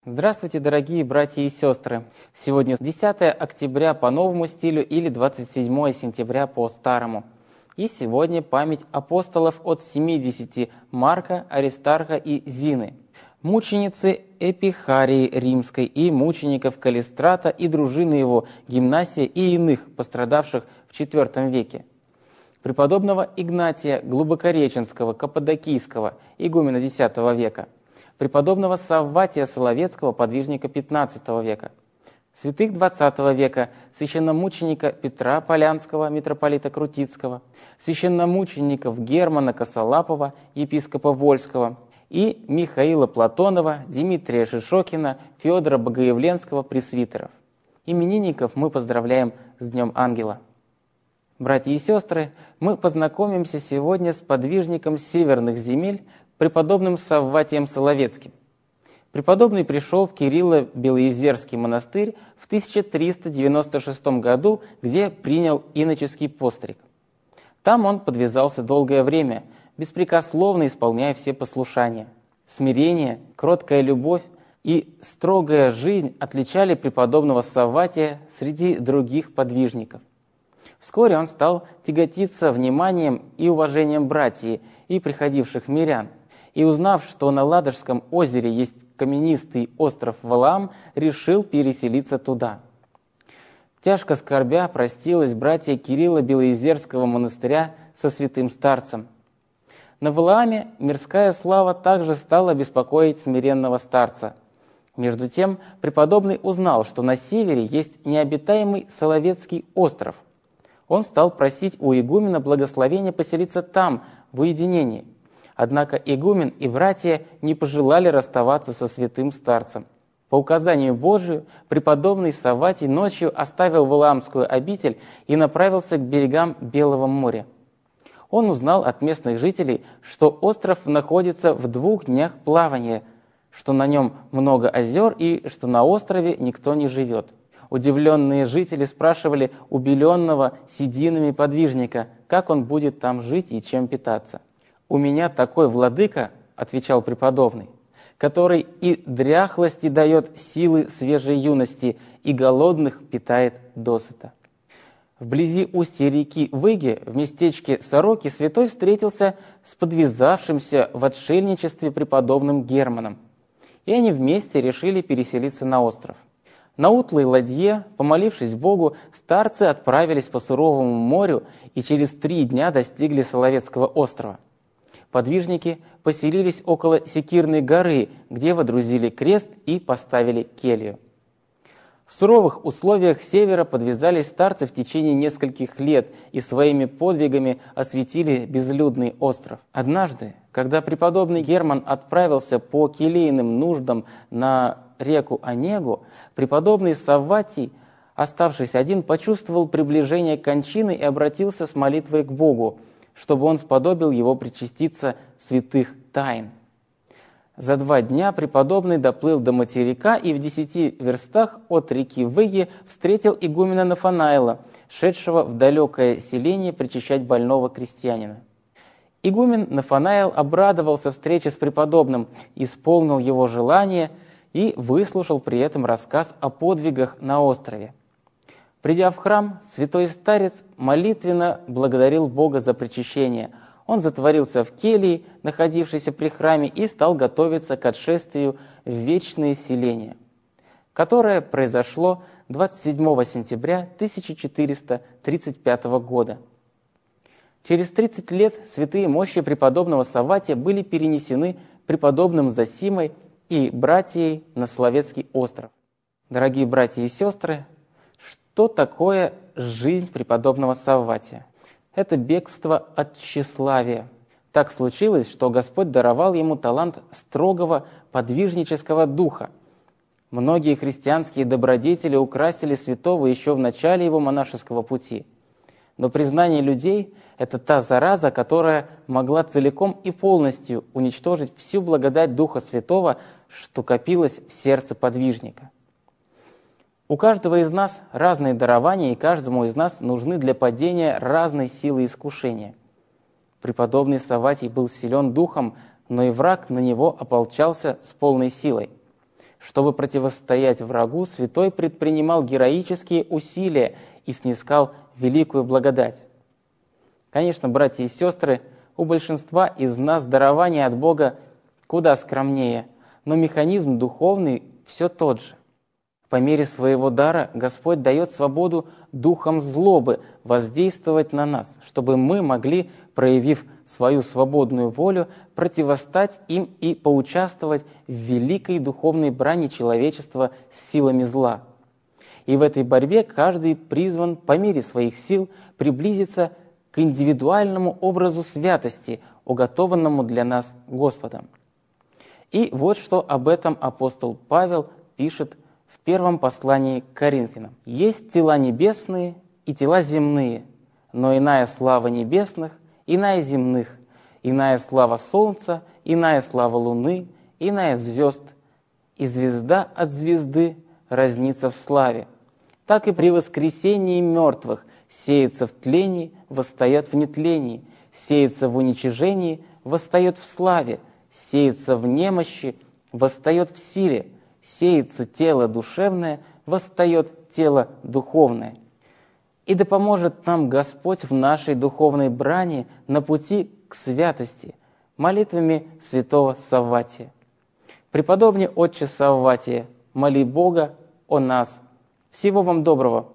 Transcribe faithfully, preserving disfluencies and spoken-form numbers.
Здравствуйте, дорогие братья и сестры! Сегодня десятое октября по новому стилю или двадцать седьмое сентября по старому. И сегодня память апостолов от семидесяти Марка, Аристарха и Зины, мученицы Эпихарии Римской и мучеников Калистрата и дружины его Гимнасия и иных, пострадавших в четвертом веке. Преподобного Игнатия Глубокореченского, Каппадокийского, игумена десятого века, преподобного Савватия Соловецкого, подвижника пятнадцатого века, святых двадцатого века, священномученика Петра Полянского, митрополита Крутицкого, священномучеников Германа Косолапова, епископа Вольского, и Михаила Платонова, Дмитрия Шишокина, Федора Богоявленского, пресвитеров. Именинников мы поздравляем с Днем Ангела. Братья и сестры, мы познакомимся сегодня с подвижником северных земель, преподобным Савватием Соловецким. Преподобный пришел в Кирилло-Белоезерский монастырь в тысяча триста девяносто шестом году, где принял иноческий постриг. Там он подвязался долгое время, беспрекословно исполняя все послушания. Смирение, кроткая любовь и строгая жизнь отличали преподобного Савватия среди других подвижников. Вскоре он стал тяготиться вниманием и уважением братьев и приходивших мирян, и, узнав, что на Ладожском озере есть каменистый остров Валаам, решил переселиться туда. Тяжко скорбя простилась братья Кирилла Белоезерского монастыря со святым старцем. На Валааме мирская слава также стала беспокоить смиренного старца. Между тем преподобный узнал, что на севере есть необитаемый Соловецкий остров. Он стал просить у игумена благословения поселиться там, в уединении. Однако игумен и братья не пожелали расставаться со святым старцем. По указанию Божию преподобный Савватий ночью оставил Валаамскую обитель и направился к берегам Белого моря. Он узнал от местных жителей, что остров находится в двух днях плавания, что на нем много озер и что на острове никто не живет. Удивленные жители спрашивали убеленного сединами подвижника, как он будет там жить и чем питаться. «У меня такой владыка, — отвечал преподобный, — который и дряхлости дает силы свежей юности, и голодных питает досыта». Вблизи устья реки Выги, в местечке Сороки, святой встретился с подвязавшимся в отшельничестве преподобным Германом, и они вместе решили переселиться на остров. На утлой ладье, помолившись Богу, старцы отправились по суровому морю и через три дня достигли Соловецкого острова. Подвижники поселились около Секирной горы, где водрузили крест и поставили келью. В суровых условиях севера подвязались старцы в течение нескольких лет и своими подвигами осветили безлюдный остров. Однажды, когда преподобный Герман отправился по келейным нуждам на реку Онегу, преподобный Савватий, оставшись один, почувствовал приближение кончины и обратился с молитвой к Богу, чтобы он сподобил его причаститься святых тайн. За два дня преподобный доплыл до материка и в десяти верстах от реки Выги встретил игумена Нафанаила, шедшего в далекое селение причащать больного крестьянина. Игумен Нафанаил обрадовался встрече с преподобным, исполнил его желание и выслушал при этом рассказ о подвигах на острове. Придя в храм, святой старец молитвенно благодарил Бога за причащение. Он затворился в келье, находившейся при храме, и стал готовиться к отшествию в вечное селение, которое произошло двадцать седьмого сентября тысяча четыреста тридцать пятого года. Через тридцать лет святые мощи преподобного Савватия были перенесены преподобным Зосимой и братьей на Соловецкий остров. Дорогие братья и сестры, что такое жизнь преподобного Савватия? Это бегство от тщеславия. Так случилось, что Господь даровал ему талант строгого подвижнического духа. Многие христианские добродетели украсили святого еще в начале его монашеского пути. Но признание людей – это та зараза, которая могла целиком и полностью уничтожить всю благодать Духа Святого, что копилось в сердце подвижника. У каждого из нас разные дарования, и каждому из нас нужны для падения разной силы искушения. Преподобный Савватий был силен духом, но и враг на него ополчался с полной силой. Чтобы противостоять врагу, святой предпринимал героические усилия и снискал великую благодать. Конечно, братья и сестры, у большинства из нас дарование от Бога куда скромнее, но механизм духовный все тот же. По мере своего дара Господь дает свободу духам злобы воздействовать на нас, чтобы мы могли, проявив свою свободную волю, противостать им и поучаствовать в великой духовной брани человечества с силами зла. И в этой борьбе каждый призван по мере своих сил приблизиться к индивидуальному образу святости, уготованному для нас Господом. И вот что об этом апостол Павел пишет в первом послании к Коринфянам. «Есть тела небесные и тела земные, но иная слава небесных, иная земных, иная слава солнца, иная слава луны, иная звезд, и звезда от звезды разнится в славе. Так и при воскресении мертвых сеется в тлении, восстает в нетлении, сеется в уничижении, восстает в славе, сеется в немощи, восстает в силе, сеется тело душевное, восстает тело духовное. И да поможет нам Господь в нашей духовной брани на пути к святости молитвами святого Савватия. Преподобный отче Савватия, моли Бога о нас. Всего вам доброго!